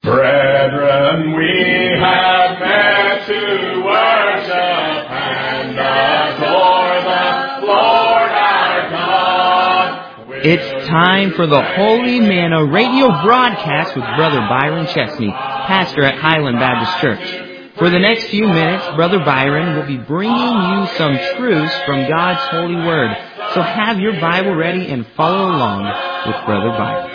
Brethren, we have met to worship and adore the Lord our God. It's time for the Holy Manna radio broadcast with Brother Byron Chesney, pastor at Highland Baptist Church. For the next few minutes, Brother Byron will be bringing you some truths from God's holy word. So have your Bible ready and follow along with Brother Byron.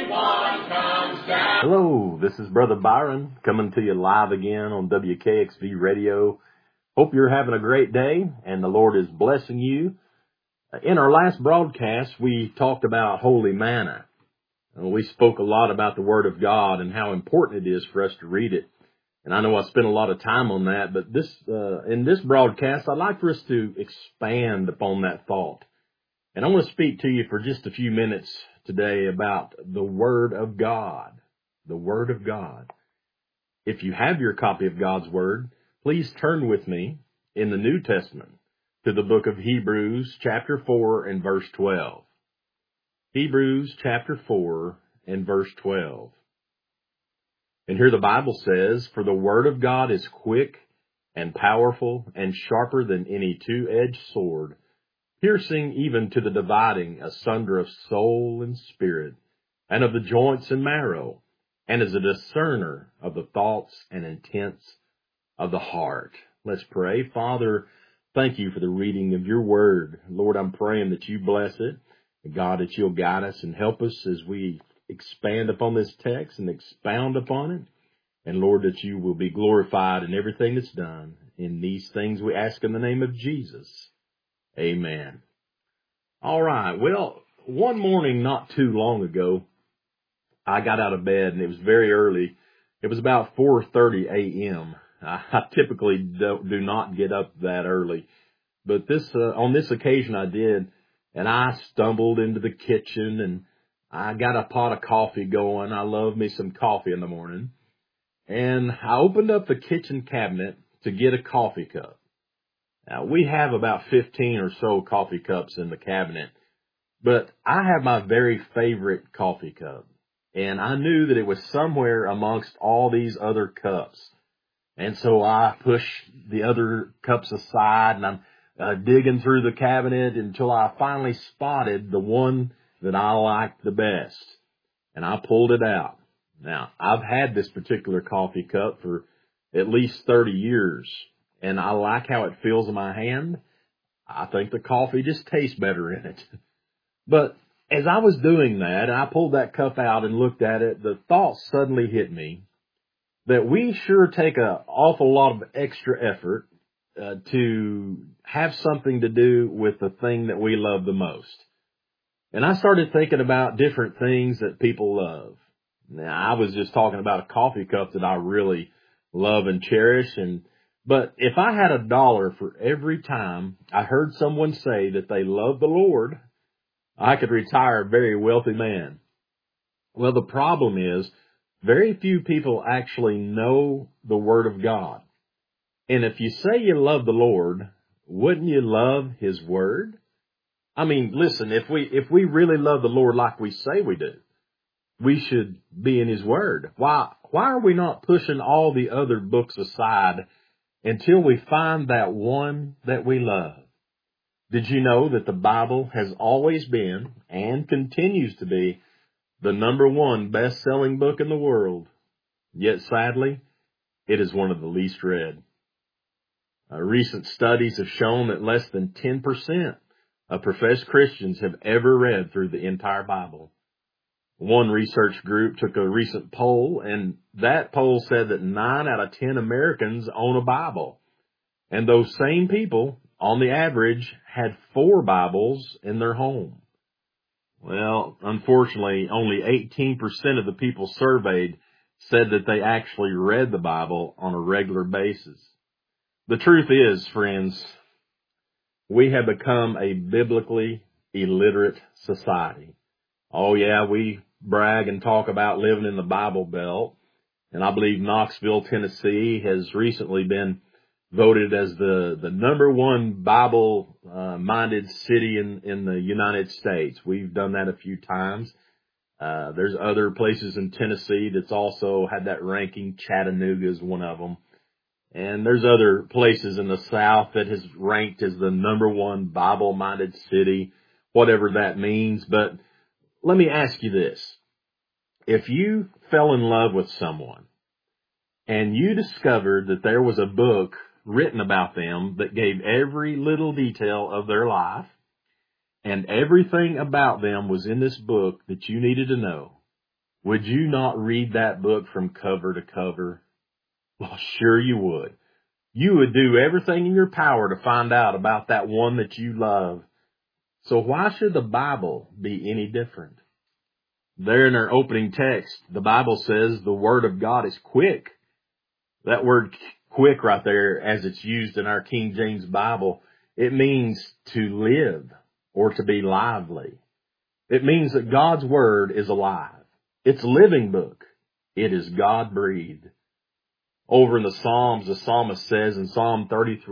Hello, this is Brother Byron coming to you live again on WKXV Radio. Hope you're having a great day and the Lord is blessing you. In our last broadcast, we talked about Holy Manna. We spoke a lot about the Word of God and how important it is for us to read it. And I know I spent a lot of time on that, but in this broadcast, I'd like for us to expand upon that thought. And I want to speak to you for just a few minutes today about the Word of God. The Word of God. If you have your copy of God's Word, please turn with me in the New Testament to the book of Hebrews chapter 4 and verse 12. Hebrews chapter 4 and verse 12. And here the Bible says, "For the Word of God is quick and powerful and sharper than any two-edged sword, piercing even to the dividing asunder of soul and spirit, and of the joints and marrow, and is a discerner of the thoughts and intents of the heart." Let's pray. Father, thank you for the reading of your word. Lord, I'm praying that you bless it. God, that you'll guide us and help us as we expand upon this text and expound upon it. And Lord, that you will be glorified in everything that's done. In these things we ask in the name of Jesus. Amen. All right. Well, one morning not too long ago, I got out of bed, and it was very early. It was about 4:30 a.m. I typically do not get up that early, but on this occasion I did, and I stumbled into the kitchen, and I got a pot of coffee going. I love me some coffee in the morning, and I opened up the kitchen cabinet to get a coffee cup. Now, we have about 15 or so coffee cups in the cabinet, but I have my very favorite coffee cup. And I knew that it was somewhere amongst all these other cups. And so I pushed the other cups aside, and I'm digging through the cabinet until I finally spotted the one that I liked the best. And I pulled it out. Now, I've had this particular coffee cup for at least 30 years, and I like how it feels in my hand. I think the coffee just tastes better in it. But as I was doing that, and I pulled that cup out and looked at it, the thought suddenly hit me that we sure take an awful lot of extra effort to have something to do with the thing that we love the most. And I started thinking about different things that people love. Now, I was just talking about a coffee cup that I really love and cherish, but if I had $1 for every time I heard someone say that they love the Lord, I could retire a very wealthy man. Well, the problem is very few people actually know the Word of God. And if you say you love the Lord, wouldn't you love His Word? I mean, listen, if we really love the Lord like we say we do, we should be in His Word. Why are we not pushing all the other books aside until we find that one that we love? Did you know that the Bible has always been and continues to be the #1 best-selling book in the world? Yet, sadly, it is one of the least read. Recent studies have shown that less than 10% of professed Christians have ever read through the entire Bible. One research group took a recent poll, and that poll said that 9 out of 10 Americans own a Bible. And those same people, on the average, had 4 Bibles in their home. Well, unfortunately, only 18% of the people surveyed said that they actually read the Bible on a regular basis. The truth is, friends, we have become a biblically illiterate society. Oh yeah, we brag and talk about living in the Bible Belt, and I believe Knoxville, Tennessee has recently been voted as the #1 Bible-minded city in the United States. We've done that a few times. There's other places in Tennessee that's also had that ranking. Chattanooga is one of them. And there's other places in the South that has ranked as the number one Bible-minded city, whatever that means. But let me ask you this. If you fell in love with someone and you discovered that there was a book written about them that gave every little detail of their life, and everything about them was in this book that you needed to know, would you not read that book from cover to cover? Well, sure you would. You would do everything in your power to find out about that one that you love. So why should the Bible be any different? There in our opening text, the Bible says the Word of God is quick. That word quick right there, as it's used in our King James Bible, it means to live or to be lively. It means that God's Word is alive. It's a living book. It is God-breathed. Over in the Psalms, the psalmist says in Psalm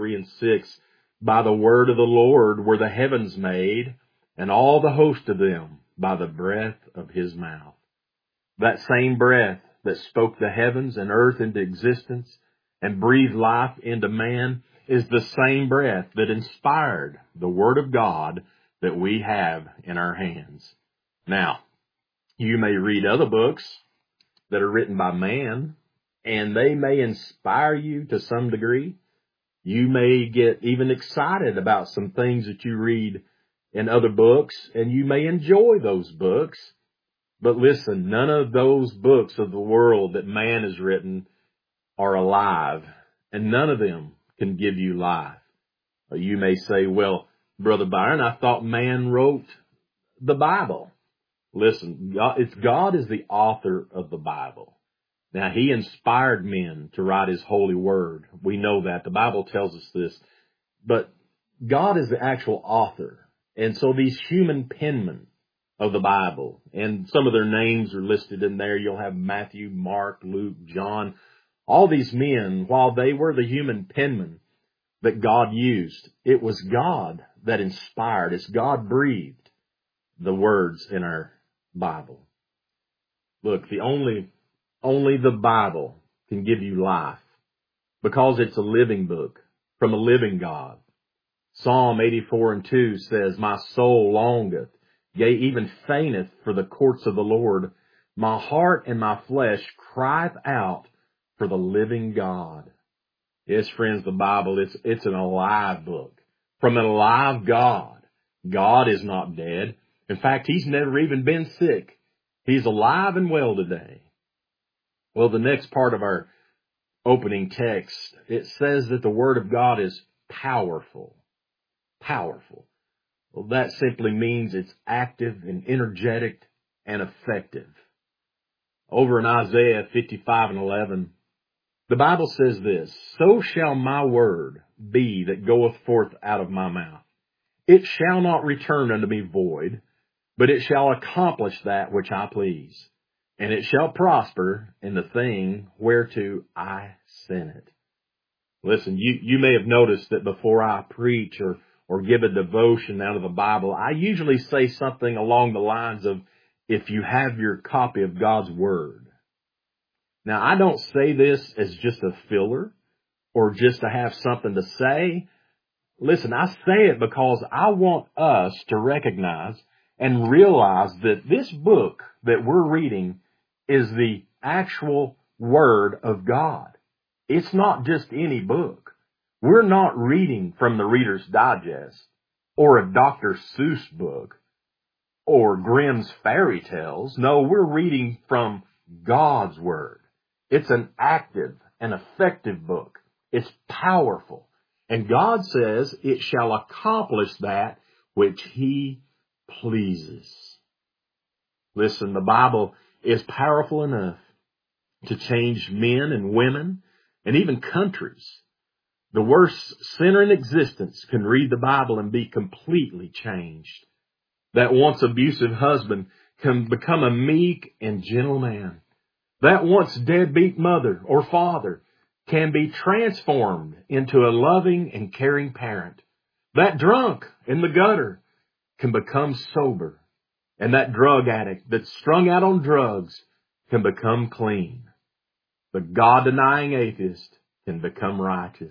33:6, by the word of the Lord were the heavens made, and all the host of them by the breath of his mouth. That same breath that spoke the heavens and earth into existence and breathed life into man is the same breath that inspired the Word of God that we have in our hands. Now, you may read other books that are written by man, and they may inspire you to some degree. You may get even excited about some things that you read in other books, and you may enjoy those books. But listen, none of those books of the world that man has written are alive, and none of them can give you life. You may say, well, Brother Byron, I thought man wrote the Bible. Listen, God is the author of the Bible. Now, he inspired men to write his holy word. We know that. The Bible tells us this. But God is the actual author. And so these human penmen of the Bible, and some of their names are listed in there. You'll have Matthew, Mark, Luke, John. All these men, while they were the human penmen that God used, it was God that inspired. It's God breathed the words in our Bible. Look, only the Bible can give you life because it's a living book from a living God. Psalm 84:2 says, my soul longeth, yea, even fainteth for the courts of the Lord. My heart and my flesh crieth out for the living God. Yes, friends, the Bible, it's an alive book from an alive God. God is not dead. In fact, he's never even been sick. He's alive and well today. Well, the next part of our opening text, it says that the Word of God is powerful. Powerful. Well, that simply means it's active and energetic and effective. Over in Isaiah 55:11, the Bible says this, so shall my word be that goeth forth out of my mouth. It shall not return unto me void, but it shall accomplish that which I please. And it shall prosper in the thing whereto I sent it. Listen, you may have noticed that before I preach or give a devotion out of the Bible, I usually say something along the lines of, if you have your copy of God's Word. Now, I don't say this as just a filler or just to have something to say. Listen, I say it because I want us to recognize and realize that this book that we're reading is the actual Word of God. It's not just any book. We're not reading from the Reader's Digest or a Dr. Seuss book or Grimm's fairy tales. No, we're reading from God's Word. It's an active and effective book. It's powerful. And God says it shall accomplish that which He pleases. Listen, the Bible is powerful enough to change men and women and even countries. The worst sinner in existence can read the Bible and be completely changed. That once abusive husband can become a meek and gentle man. That once deadbeat mother or father can be transformed into a loving and caring parent. That drunk in the gutter can become sober. And that drug addict that's strung out on drugs can become clean. The God-denying atheist can become righteous.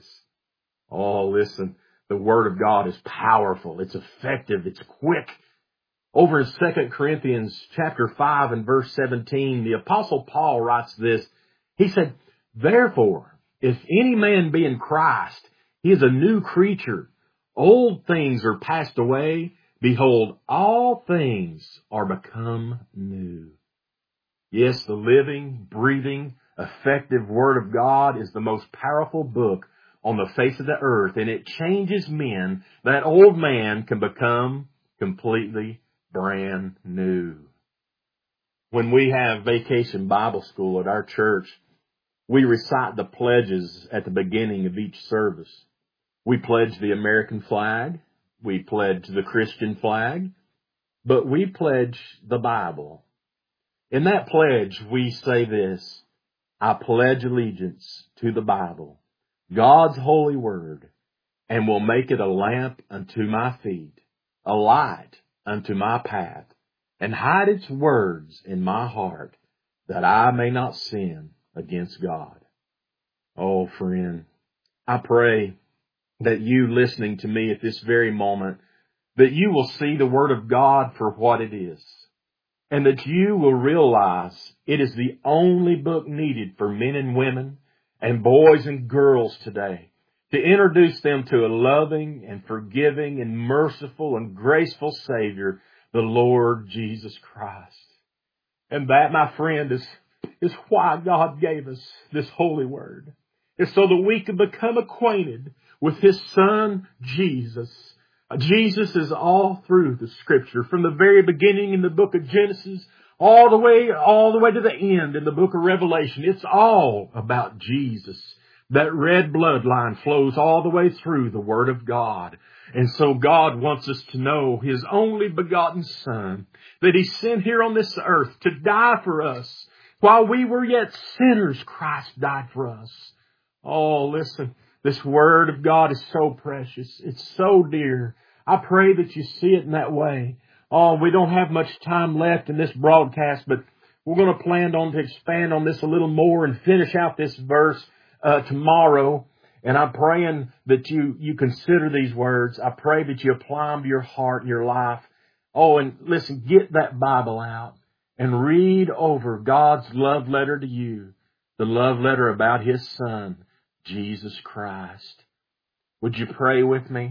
Oh, listen, the Word of God is powerful. It's effective. It's quick. Over in 2 Corinthians chapter 5 and verse 17, the Apostle Paul writes this. He said, "Therefore, if any man be in Christ, he is a new creature. Old things are passed away. Behold, all things are become new." Yes, the living, breathing, effective Word of God is the most powerful book on the face of the earth, and it changes men. That old man can become completely brand new. When we have Vacation Bible School at our church, we recite the pledges at the beginning of each service. We pledge the American flag. We pledge the Christian flag. But we pledge the Bible. In that pledge, we say this: I pledge allegiance to the Bible, God's holy word, and will make it a lamp unto my feet, a light unto my path, and hide its words in my heart, that I may not sin against God. Oh, friend, I pray that you listening to me at this very moment, that you will see the Word of God for what it is, and that you will realize it is the only book needed for men and women and boys and girls today, to introduce them to a loving and forgiving and merciful and graceful Savior, the Lord Jesus Christ. And that, my friend, is why God gave us this holy word. It's so that we can become acquainted with His Son, Jesus. Jesus is all through the Scripture, from the very beginning in the book of Genesis, all the way to the end in the book of Revelation. It's all about Jesus. That red bloodline flows all the way through the Word of God. And so God wants us to know His only begotten Son, that He sent here on this earth to die for us. While we were yet sinners, Christ died for us. Oh, listen, this Word of God is so precious. It's so dear. I pray that you see it in that way. Oh, we don't have much time left in this broadcast, but we're going to plan on to expand on this a little more and finish out this verse tomorrow. And I'm praying that you consider these words. I pray that you apply them to your heart and your life. Oh, and listen, get that Bible out and read over God's love letter to you, the love letter about His Son, Jesus Christ. Would you pray with me?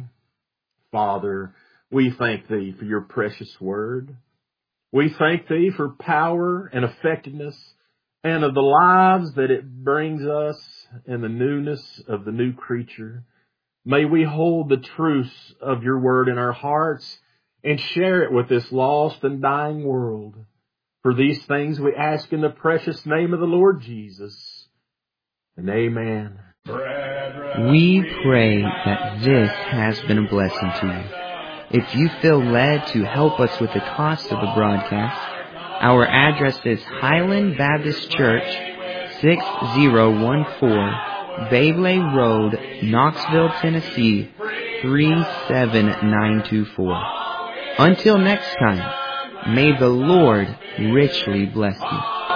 Father, we thank Thee for your precious word. We thank Thee for power and effectiveness and of the lives that it brings us and the newness of the new creature. May we hold the truths of your word in our hearts and share it with this lost and dying world. For these things we ask in the precious name of the Lord Jesus. And amen. We pray that this has been a blessing to you. If you feel led to help us with the cost of the broadcast, our address is Highland Baptist Church, 6014 Babley Road, Knoxville, Tennessee, 37924. Until next time, may the Lord richly bless you.